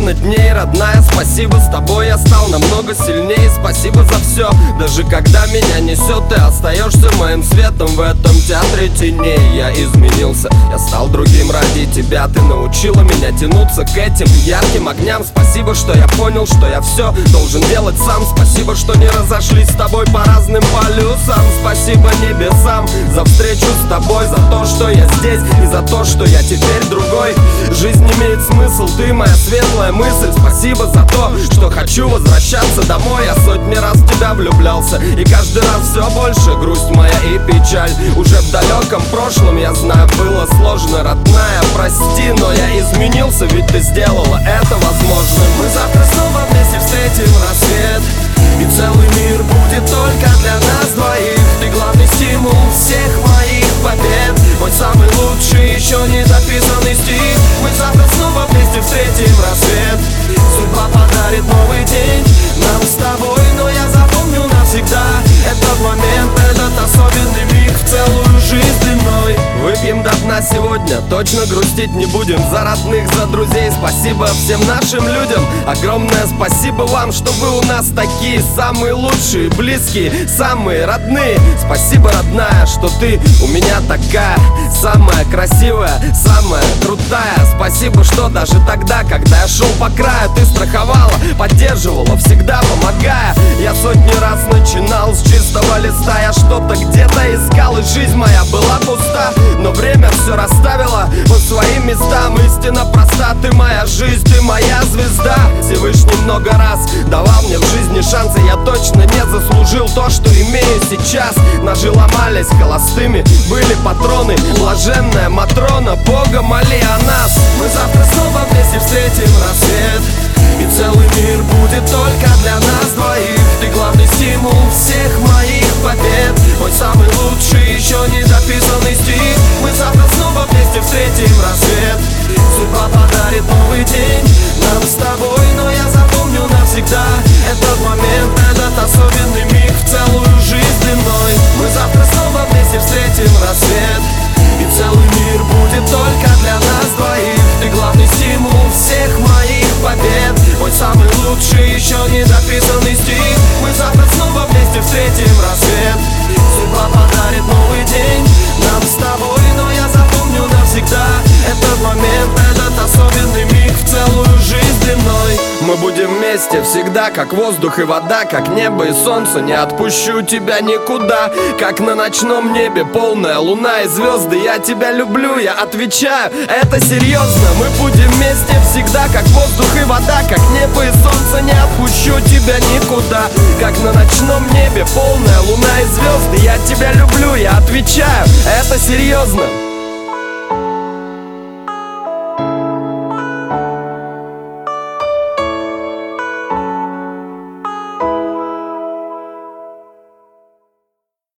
наверное, дней, родная. Спасибо, с тобой я стал намного сильнее. Спасибо за все, даже когда меня несет, ты остаешься моим светом в этом театре теней. Я изменился, я стал другим ради тебя. Ты научила меня тянуться к этим ярким огням. Спасибо, что я понял, что я все должен делать сам. Спасибо, что не разошлись с тобой по разным полюсам. Спасибо небесам за встречу с тобой, за то, что я здесь и за то, что я теперь другой. Жизнь имеет смысл, ты моя светлая мысль. Спасибо за то, что хочу возвращаться домой. Я сотни раз в тебя влюблялся, и каждый раз все больше грусть моя и печаль. Уже в далеком прошлом, я знаю, было сложно, родная, прости, но я изменился, ведь ты сделала это возможным. Мы завтра снова вместе встретим рассвет, и целый мир будет только для нас двоих. Ты главный стимул всех моих побед, мой самый лучший, еще не дописанный стих. Мы завтра снова вместе встретим рассвет, судьба подарит новый день нам с тобой, но я запомню навсегда этот момент, этот особенный миг в целую жизнь длиной. Выпьем до дна сегодня, точно грустить не будем. За родных, за друзей, спасибо всем нашим людям. Огромное спасибо вам, что вы у нас такие самые лучшие, близкие, самые родные. Спасибо, родная, что ты у меня такая самая красивая, самая крутая. Спасибо, что даже тогда, когда я шел по краю, ты страховала, поддерживала, всегда помогая. Я сотни раз начинал с чистого листа, я что-то где-то искал, и жизнь моя была пуста, но время все расставило по своим местам. Истина проста, ты моя жизнь, ты моя звезда. Всевышний много раз давал мне в жизни шансы, я точно не заслужил то, что имею сейчас. Ножи ломались холостыми, были патроны. Блаженная Матрона, Бога моли о нас. Мы завтра снова вместе встретим рассвет, и целый мир будет только для нас двоих. Ты главный стимул всех моих побед, мой самый лучший, еще не дописанный стих. Мы завтра снова вместе встретим рассвет, судьба подарит новый день нам с тобой, но я запомню навсегда этот момент, этот особенный миг в целую жизнь длиной. Мы завтра снова вместе встретим рассвет, и целый мир будет только для нас двоих. Ты главный стимул всех моих побед, мой самый лучший, еще не дописанный стих. Мы завтра снова вместе встретим рассвет, судьба подарит новый день нам с тобой, но я запомню навсегда этот момент, этот особенный миг в целую жизнь длиной. Мы будем вместе всегда, как воздух и вода, как небо и солнце, не отпущу тебя никуда. Как на ночном небе полная луна и звезды, я тебя люблю, я отвечаю, это серьезно. Мы будем вместе всегда, как воздух и вода, как небо и солнце, не отпущу тебя никуда. Как на ночном небе полная луна и звезды, я тебя люблю, я отвечаю, это серьезно.